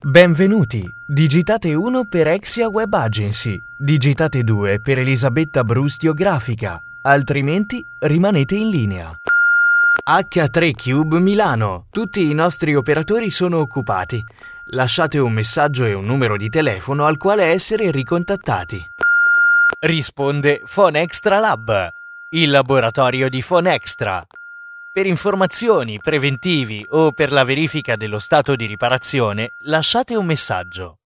Benvenuti, digitate 1 per Exia Web Agency, digitate 2 per Elisabetta Brustio Grafica, altrimenti rimanete in linea. H3 Cube Milano, tutti i nostri operatori sono occupati. Lasciate un messaggio e un numero di telefono al quale essere ricontattati. Risponde Phonextra Lab, il laboratorio di Phonextra. Per informazioni, preventivi o per la verifica dello stato di riparazione, lasciate un messaggio.